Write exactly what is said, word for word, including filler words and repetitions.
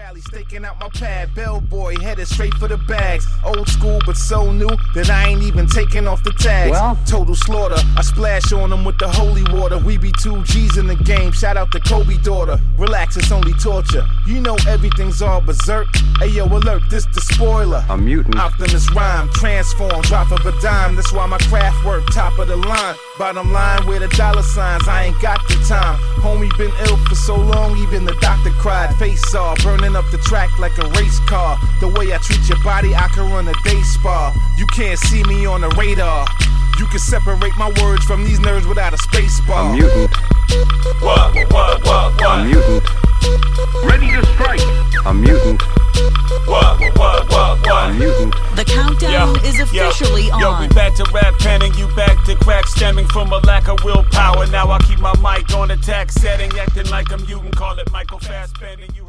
rally, staking out my pad. Bellboy headed straight for the bags. Old school, but so new that I ain't even taking off the tags. Well, total slaughter. I splash on them with the holy water. We be two G's in the game. Shout out to Kobe daughter. Relax, it's only torture. You know everything's all berserk. Ayo, alert, this the spoiler. A mutant. Optimus rhyme, transform, drop of a dime. That's why my craft work, top of the line. Bottom line, where the dollar signs, I ain't got the time. Homie been ill for so long, even the doctor cried. Face saw, burning up the track like a race car. The way I treat your body, I can run a day spa. You can't see me on the radar. You can separate my words from these nerds without a space bar. A mutant. What, what, what, what, what? A mutant. Ready to strike. A mutant. What, what, what, what, what? A mutant. The countdown Yo, is officially yo, on. Yo, we back to rap penning, you back to crack stemming from a lack of willpower. Now I keep my mic on attack setting, acting like a mutant. Call it Michael Fassbender. You